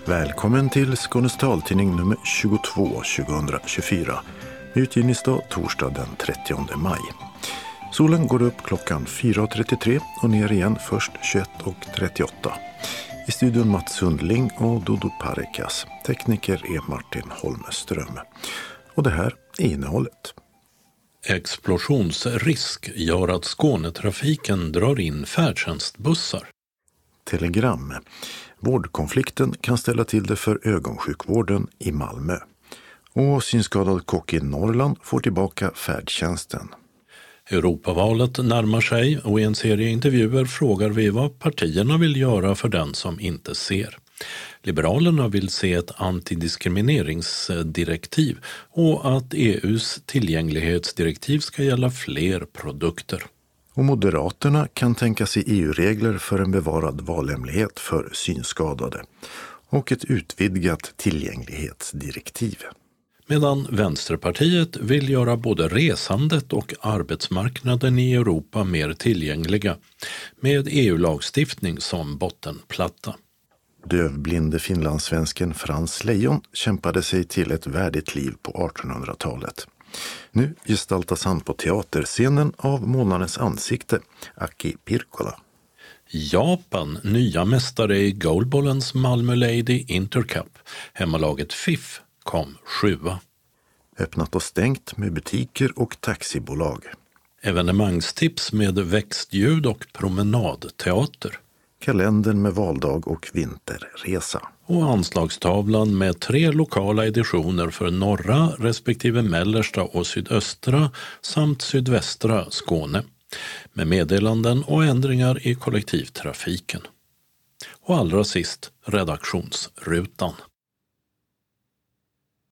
Välkommen till Skånes taltidning nummer 22 2024. Utgivningsdag torsdag den 30 maj. Solen går upp klockan 4.33 och ner igen först 21.38. I studion Mats Sundling och Dodo Parekas. Tekniker är Martin Holmström. Och det här är innehållet. Explosionsrisk gör att Skånetrafiken drar in färdtjänstbussar. Telegram. Vårdkonflikten kan ställa till det för ögonsjukvården i Malmö. Och synskadad kock i Norrland får tillbaka färdtjänsten. Europavalet närmar sig och i en serie intervjuer frågar vi vad partierna vill göra för den som inte ser. Liberalerna vill se ett antidiskrimineringsdirektiv och att EUs tillgänglighetsdirektiv ska gälla fler produkter. Och Moderaterna kan tänka sig EU-regler för en bevarad valhemlighet för synskadade och ett utvidgat tillgänglighetsdirektiv. Medan Vänsterpartiet vill göra både resandet och arbetsmarknaden i Europa mer tillgängliga med EU-lagstiftning som bottenplatta. Dövblinde finlandssvensken Frans Lejon kämpade sig till ett värdigt liv på 1800-talet. Nu gestaltas han på teaterscenen av Månadens ansikte, Aki Pirkola. Japan, nya mästare i goalballens Malmö Lady Intercup. Hemmalaget FIF kom 7:a. Öppnat och stängt med butiker och taxibolag. Evenemangstips med växtljud och promenadteater. Kalendern med valdag och vinterresa. Och anslagstavlan med 3 lokala editioner för norra respektive mellersta och sydöstra samt sydvästra Skåne. Med meddelanden och ändringar i kollektivtrafiken. Och allra sist redaktionsrutan.